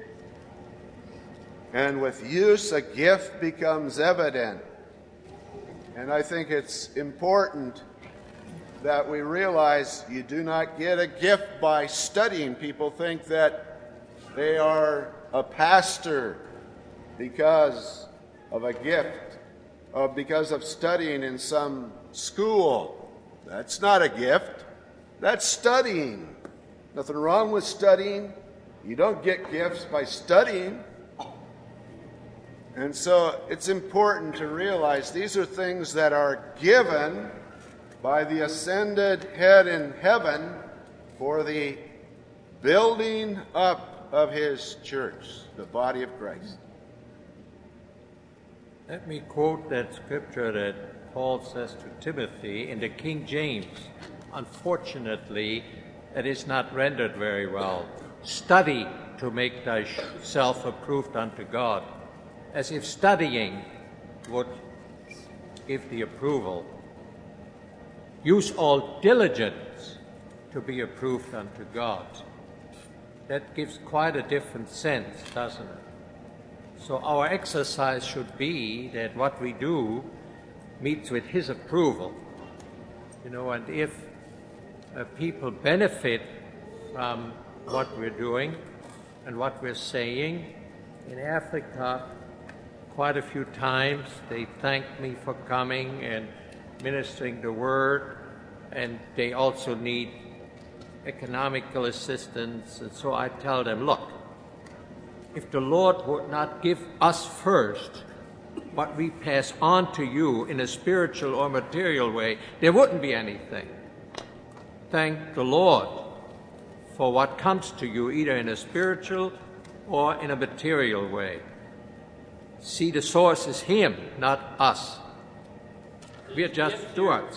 And with use, a gift becomes evident. And I think it's important that we realize you do not get a gift by studying. People think that they are a pastor because of a gift, or because of studying in some school. That's not a gift. That's studying. Nothing wrong with studying. You don't get gifts by studying. And so it's important to realize these are things that are given by the ascended head in heaven for the building up of His church, the body of Christ. Let me quote that scripture that Paul says to Timothy in the King James. Unfortunately, it is not rendered very well. Study to make thyself approved unto God. As if studying would give the approval. Use all diligence to be approved unto God. That gives quite a different sense, doesn't it? So our exercise should be that what we do meets with his approval. You know, and if uh, people benefit from what we're doing and what we're saying, in Africa, quite a few times they thanked me for coming and ministering the word, and they also need economical assistance. And so I tell them, look, if the Lord would not give us first what we pass on to you in a spiritual or material way, there wouldn't be anything. Thank the Lord for what comes to you, either in a spiritual or in a material way. See, the source is him, not us. We are just stewards.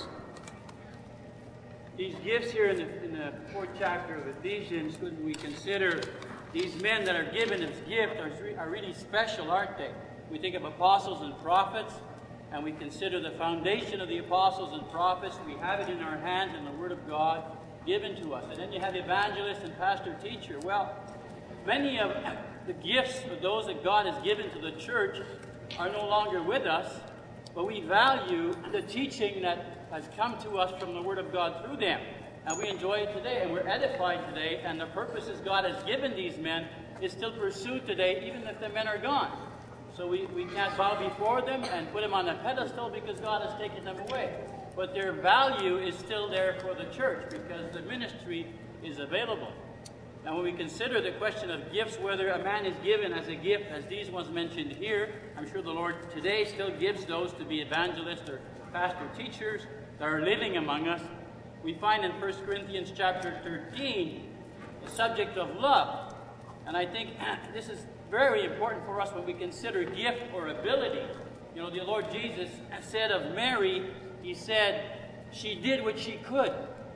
These gifts here in the, in the fourth chapter of Ephesians, when we consider these men that are given as gift are, are really special, aren't they? We think of apostles and prophets, and we consider the foundation of the apostles and prophets. We have it in our hands in the Word of God given to us. And then you have evangelist and pastor teacher. Well, many of the gifts of those that God has given to the church are no longer with us, but we value the teaching that has come to us from the Word of God through them. And we enjoy it today, and we're edified today, and the purposes God has given these men is still pursued today, even if the men are gone. So we, we can't bow before them and put them on a pedestal because God has taken them away. But their value is still there for the church because the ministry is available. And when we consider the question of gifts, whether a man is given as a gift, as these ones mentioned here, I'm sure the Lord today still gives those to be evangelists or pastor teachers that are living among us. We find in First Corinthians chapter thirteen the subject of love. And I think this is very important for us when we consider gift or ability. You know, the Lord Jesus said of Mary, he said, she did what she could.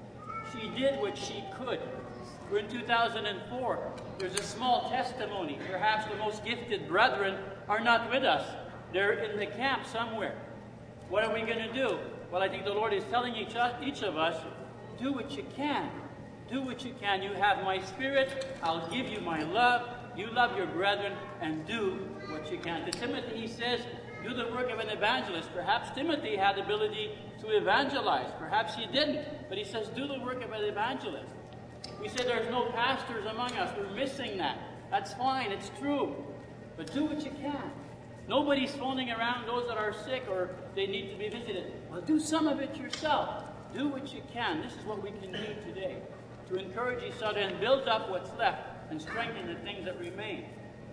She did what she could. We're in two thousand four. There's a small testimony. Perhaps the most gifted brethren are not with us. They're in the camp somewhere. What are we going to do? Well, I think the Lord is telling each, each of us, do what you can. Do what you can. You have my spirit. I'll give you my love. You love your brethren and do what you can. To Timothy, he says, do the work of an evangelist. Perhaps Timothy had the ability to evangelize. Perhaps he didn't. But he says, do the work of an evangelist. We say there's no pastors among us. We're missing that. That's fine. It's true. But do what you can. Nobody's phoning around those that are sick or they need to be visited. Well, do some of it yourself. Do what you can. This is what we can do today to encourage each other and build up what's left and strengthen the things that remain.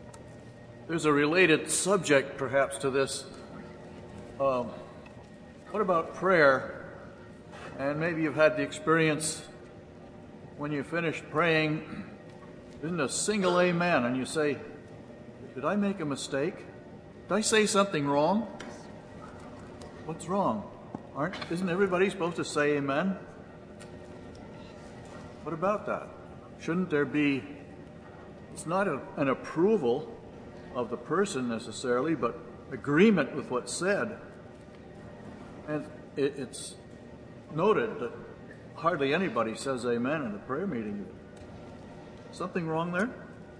There's a related subject, perhaps, to this. Um, what about prayer? And maybe you've had the experience when you finish praying, isn't a single amen, and you say, did I make a mistake? Did I say something wrong? What's wrong? Aren't, isn't everybody supposed to say amen? What about that? Shouldn't there be, it's not a, an approval of the person necessarily, but agreement with what's said. And it, it's noted that hardly anybody says amen in a prayer meeting. Something wrong there?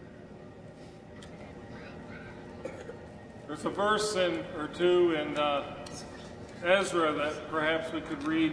There's a verse in, or two in uh, Ezra that perhaps we could read.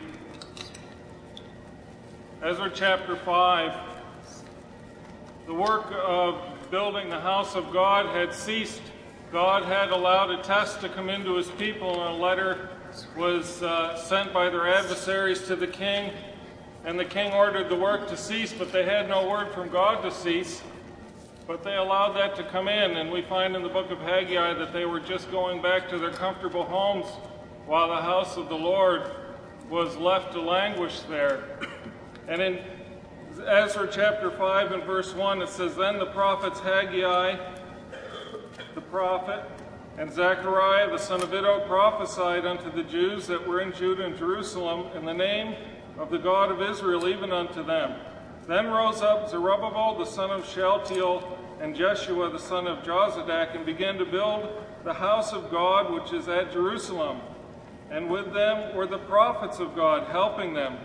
Ezra chapter five. The work of building the house of God had ceased. God had allowed a test to come into his people, and a letter was uh, sent by their adversaries to the king. And the king ordered the work to cease, but they had no word from God to cease. But they allowed that to come in, and we find in the book of Haggai that they were just going back to their comfortable homes while the house of the Lord was left to languish there. And in Ezra chapter five and verse one, it says, then the prophets Haggai, the prophet, and Zechariah, the son of Iddo, prophesied unto the Jews that were in Judah and Jerusalem in the name of the God of Israel, even unto them. Then rose up Zerubbabel, the son of Shealtiel, and Jeshua, the son of Jozadak, and began to build the house of God, which is at Jerusalem. And with them were the prophets of God, helping them.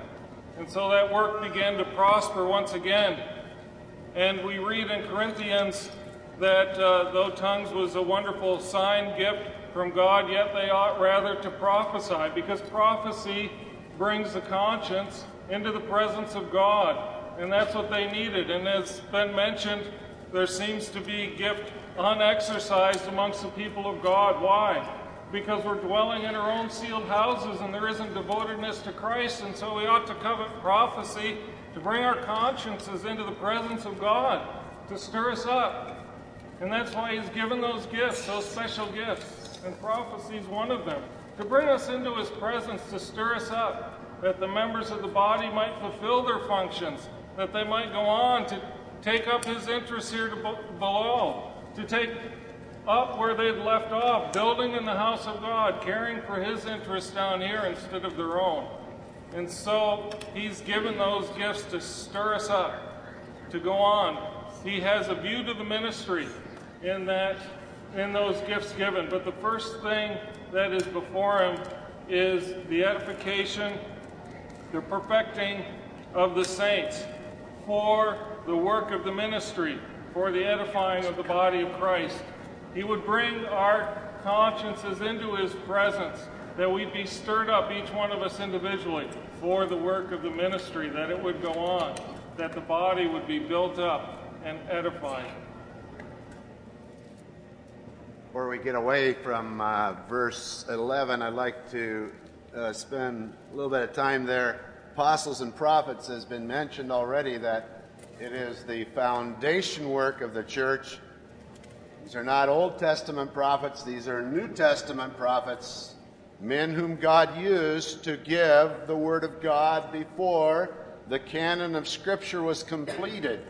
And so that work began to prosper once again. And we read in Corinthians that uh, though tongues was a wonderful sign, gift from God, yet they ought rather to prophesy, because prophecy brings the conscience into the presence of God. And that's what they needed. And as been mentioned, there seems to be gift unexercised amongst the people of God. Why? Because we're dwelling in our own sealed houses and there isn't devotedness to Christ, and so we ought to covet prophecy to bring our consciences into the presence of God, to stir us up. And that's why he's given those gifts, those special gifts, and prophecy is one of them, to bring us into his presence, to stir us up, that the members of the body might fulfill their functions, that they might go on to take up his interests here to below, to take up where they'd left off, building in the house of God, caring for his interests down here instead of their own. And so he's given those gifts to stir us up, to go on. He has a view to the ministry in that, in those gifts given. But the first thing that is before him is the edification, the perfecting of the saints for the work of the ministry, for the edifying of the body of Christ. He would bring our consciences into his presence, that we'd be stirred up, each one of us individually, for the work of the ministry, that it would go on, that the body would be built up and edified. Before we get away from uh, verse eleven, I'd like to uh, spend a little bit of time there. Apostles and prophets has been mentioned already, that it is the foundation work of the church. These are not Old Testament prophets, these are New Testament prophets, men whom God used to give the Word of God before the canon of Scripture was completed.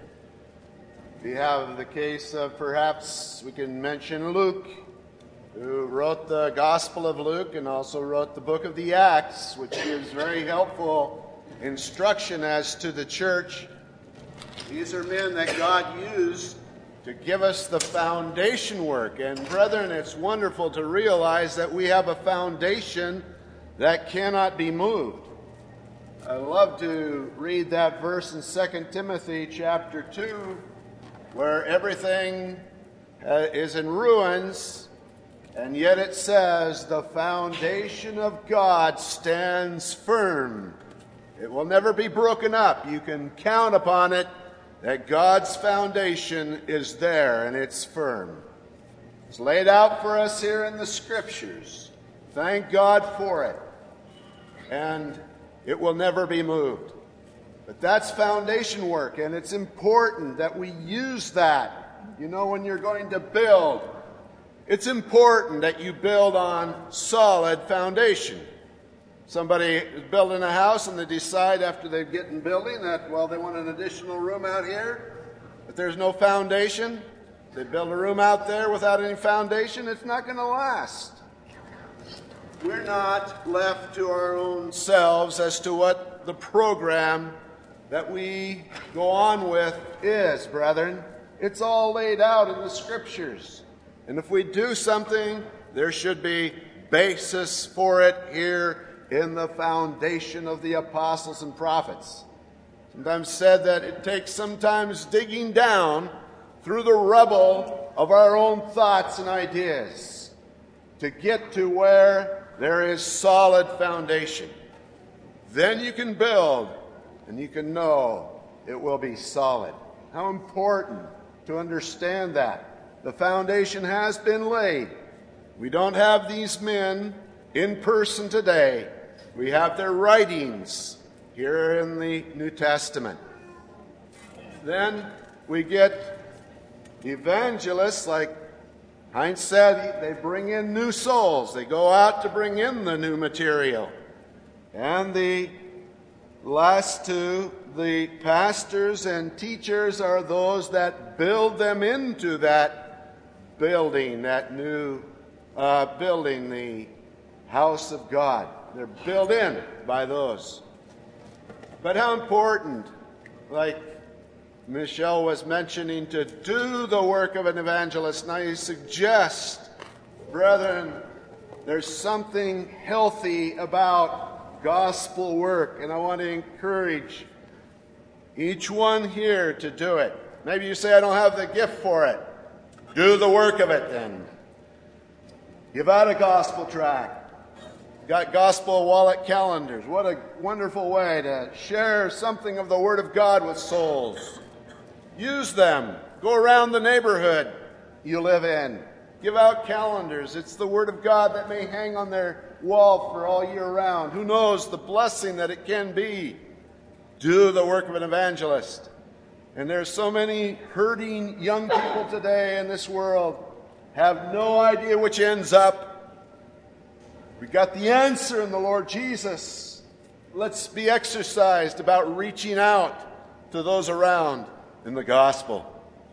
We have the case of, perhaps we can mention Luke, who wrote the Gospel of Luke and also wrote the book of the Acts, which gives very helpful instruction as to the church. These are men that God used to give us the foundation work. And brethren, it's wonderful to realize that we have a foundation that cannot be moved. I love to read that verse in Second Timothy chapter two, where everything uh, is in ruins, and yet it says, the foundation of God stands firm. It will never be broken up. You can count upon it, that God's foundation is there and it's firm. It's laid out for us here in the Scriptures. Thank God for it. And it will never be moved. But that's foundation work, and it's important that we use that. You know, when you're going to build, it's important that you build on solid foundation. Somebody is building a house and they decide after they get in building that, well, they want an additional room out here, but there's no foundation. They build a room out there without any foundation, it's not going to last. We're not left to our own selves as to what the program that we go on with is, brethren. It's all laid out in the Scriptures. And if we do something, there should be basis for it here in the foundation of the apostles and prophets. Sometimes said that it takes sometimes digging down through the rubble of our own thoughts and ideas to get to where there is solid foundation. Then you can build, and you can know it will be solid. How important to understand that. The foundation has been laid. We don't have these men in person today. We have their writings here in the New Testament. Then we get evangelists, like Heinz said, they bring in new souls. They go out to bring in the new material. And the last two, the pastors and teachers, are those that build them into that building, that new uh, building, the house of God. They're built in by those. But how important, like Michelle was mentioning, to do the work of an evangelist. And I suggest, brethren, there's something healthy about gospel work, and I want to encourage each one here to do it. Maybe you say, I don't have the gift for it. Do the work of it then. Give out a gospel tract. Got gospel wallet calendars. What a wonderful way to share something of the Word of God with souls. Use them. Go around the neighborhood you live in. Give out calendars. It's the Word of God that may hang on their wall for all year round. Who knows the blessing that it can be. Do the work of an evangelist. And there's so many hurting young people today in this world have no idea which ends up. We got the answer in the Lord Jesus. Let's be exercised about reaching out to those around in the gospel.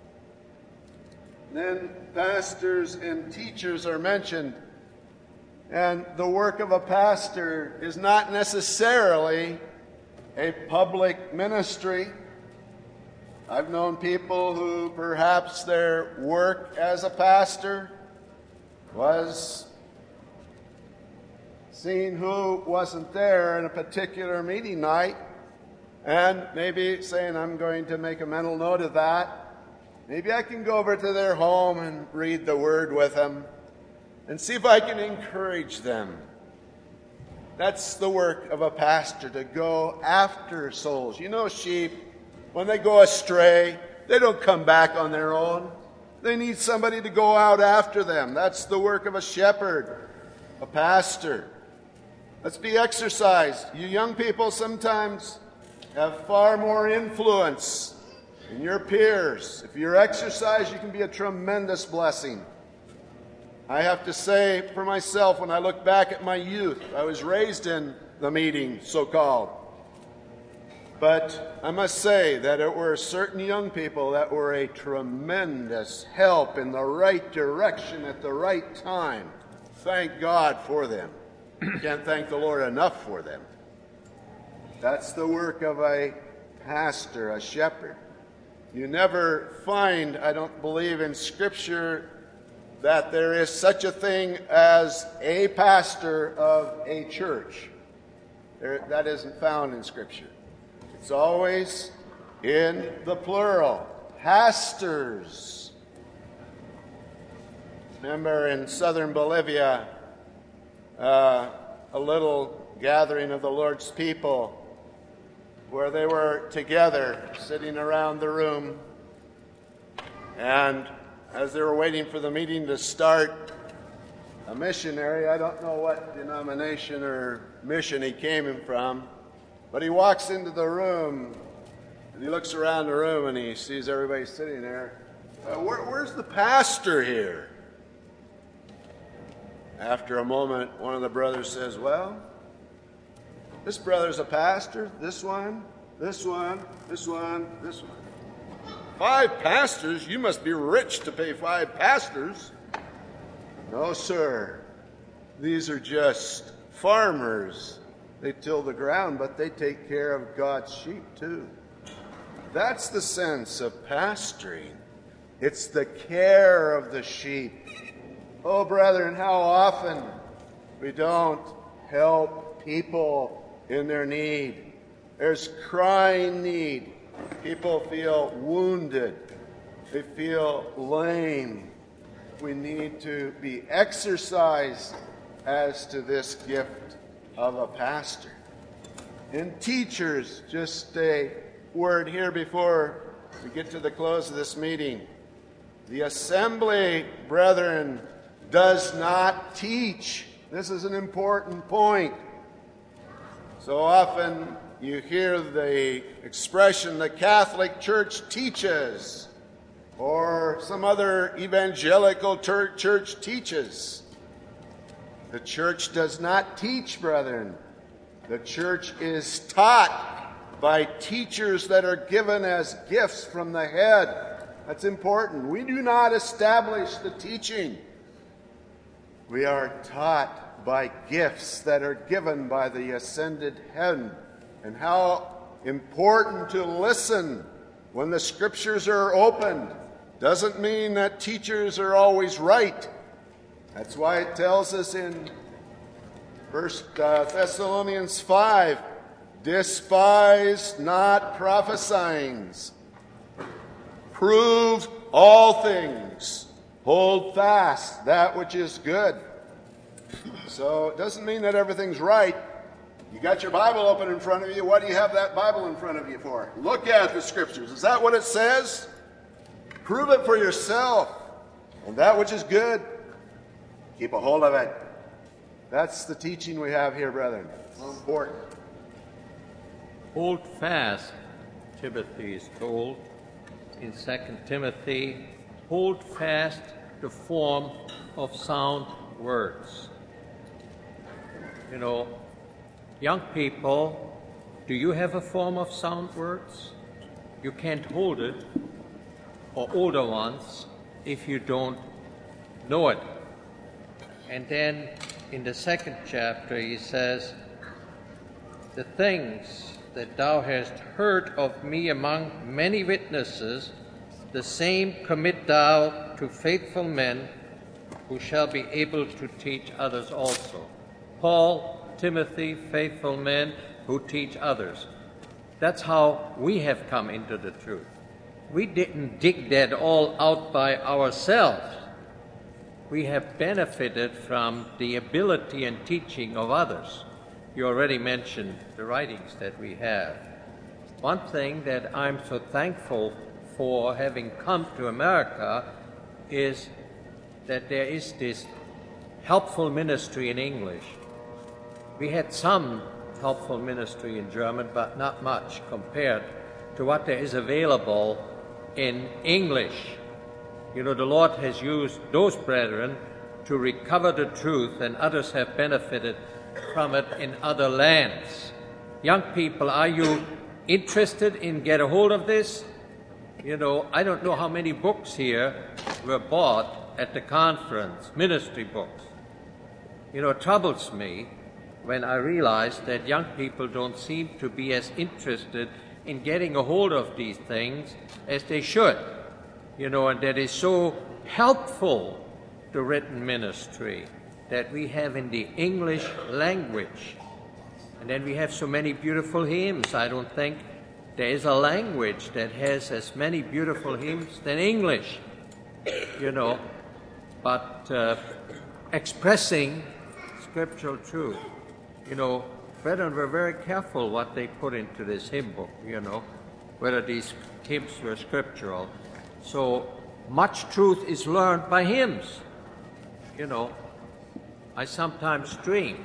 Then pastors and teachers are mentioned. And the work of a pastor is not necessarily a public ministry. I've known people who perhaps their work as a pastor was seeing who wasn't there in a particular meeting night and maybe saying, I'm going to make a mental note of that. Maybe I can go over to their home and read the Word with them and see if I can encourage them. That's the work of a pastor, to go after souls. You know, sheep, when they go astray, they don't come back on their own. They need somebody to go out after them. That's the work of a shepherd, a pastor. Let's be exercised. You young people sometimes have far more influence than your peers. If you're exercised, you can be a tremendous blessing. I have to say for myself, when I look back at my youth, I was raised in the meeting, so-called. But I must say that there were certain young people that were a tremendous help in the right direction at the right time. Thank God for them. Can't thank the Lord enough for them. That's the work of a pastor, a shepherd. You never find, I don't believe in Scripture, that there is such a thing as a pastor of a church. There, that isn't found in Scripture. It's always in the plural. Pastors. Remember in southern Bolivia, uh, a little gathering of the Lord's people where they were together, sitting around the room. And as they were waiting for the meeting to start, a missionary, I don't know what denomination or mission he came from, but he walks into the room, and he looks around the room, and he sees everybody sitting there. Uh, where, where's the pastor here? After a moment, one of the brothers says, well, this brother's a pastor, this one, this one, this one, this one. Five pastors? You must be rich to pay five pastors. No, sir. These are just farmers. They till the ground, but they take care of God's sheep too. That's the sense of pastoring. It's the care of the sheep. Oh, brethren, how often we don't help people in their need. There's crying need. People feel wounded. They feel lame. We need to be exercised as to this gift of a pastor. And teachers, just a word here before we get to the close of this meeting. The assembly, brethren, does not teach. This is an important point. So often you hear the expression, the Catholic Church teaches, or some other evangelical church teaches. The church does not teach, brethren. The church is taught by teachers that are given as gifts from the head. That's important. We do not establish the teaching. We are taught by gifts that are given by the ascended head. And how important to listen when the Scriptures are opened. Doesn't mean that teachers are always right. That's why it tells us in First uh, Thessalonians five, despise not prophesying. Prove all things. Hold fast that which is good. So it doesn't mean that everything's right. You got your Bible open in front of you. What do you have that Bible in front of you for? Look at the Scriptures. Is that what it says? Prove it for yourself. And that which is good, keep a hold of it. That's the teaching we have here, brethren. So important. Hold fast, Timothy is told in Second Timothy. Hold fast the form of sound words. You know, young people, do you have a form of sound words? You can't hold it, or older ones, if you don't know it. And then in the second chapter he says, the things that thou hast heard of me among many witnesses, the same commit thou to faithful men who shall be able to teach others also. Paul, Timothy, faithful men who teach others. That's how we have come into the truth. We didn't dig that all out by ourselves. We have benefited from the ability and teaching of others. You already mentioned the writings that we have. One thing that I'm so thankful for having come to America is that there is this helpful ministry in English. We had some helpful ministry in German, but not much compared to what there is available in English. You know, the Lord has used those brethren to recover the truth, and others have benefited from it in other lands. Young people, are you interested in get a hold of this? You know, I don't know how many books here were bought at the conference, ministry books. You know, it troubles me when I realize that young people don't seem to be as interested in getting a hold of these things as they should. You know, and that is so helpful to written ministry that we have in the English language. And then we have so many beautiful hymns. I don't think there is a language that has as many beautiful hymns than English, you know, but uh, expressing scriptural truth. You know, brethren were very careful what they put into this hymn book, you know, whether these hymns were scriptural. So much truth is learned by hymns. You know, I sometimes dream,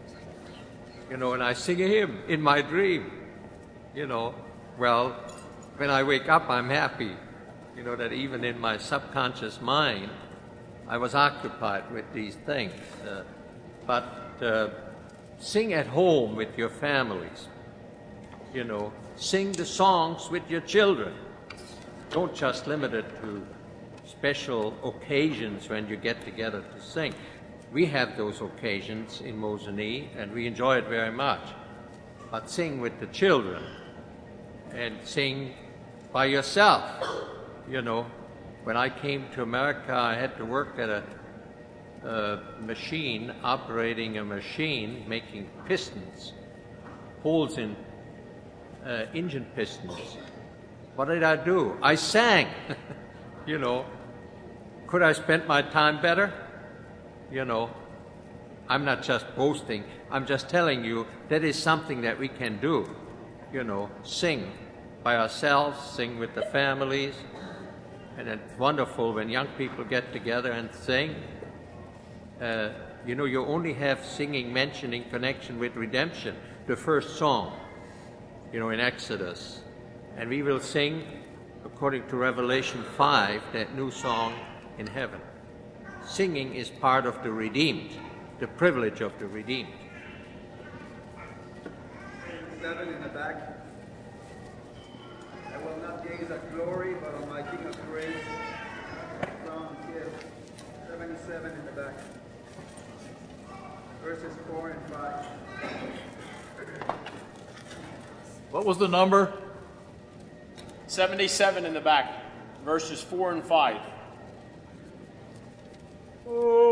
you know, and I sing a hymn in my dream, you know. Well, when I wake up, I'm happy, you know, that even in my subconscious mind, I was occupied with these things. Uh, but uh, sing at home with your families, you know, sing the songs with your children. Don't just limit it to special occasions when you get together to sing. We have those occasions in Mosinee, and we enjoy it very much. But sing with the children, and sing by yourself. You know, when I came to America, I had to work at a, a machine, operating a machine, making pistons, holes in uh, engine pistons. What did I do? I sang. You know, could I spend my time better? You know, I'm not just boasting. I'm just telling you that is something that we can do. You know, sing by ourselves, sing with the families. And it's wonderful when young people get together and sing. Uh, you know, you only have singing mentioned in connection with redemption, the first song, you know, in Exodus. And we will sing, according to Revelation five, that new song in heaven. Singing is part of the redeemed, the privilege of the redeemed. Seven in the back. I will not gaze at glory, but on my King of grace. From here, seventy-seven in the back. Verses four and five. What was the number? seventy-seven in the back, verses four and five. Oh.